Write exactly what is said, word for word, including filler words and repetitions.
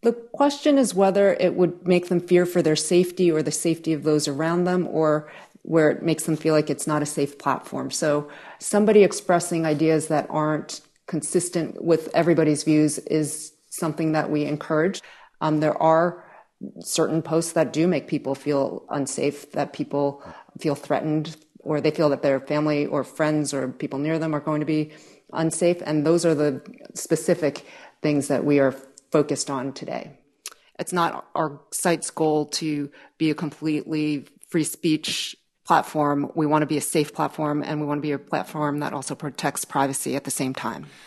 The question is whether it would make them fear for their safety or the safety of those around them, or where it makes them feel like it's not a safe platform. So somebody expressing ideas that aren't consistent with everybody's views is something that we encourage. Um, there are certain posts that do make people feel unsafe, that people feel threatened, or they feel that their family or friends or people near them are going to be unsafe. And those are the specific things that we are focused on today. It's not our site's goal to be a completely free speech platform. We want to be a safe platform, and we want to be a platform that also protects privacy at the same time.